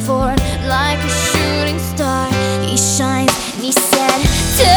forward like a shooting star. He shines and he said,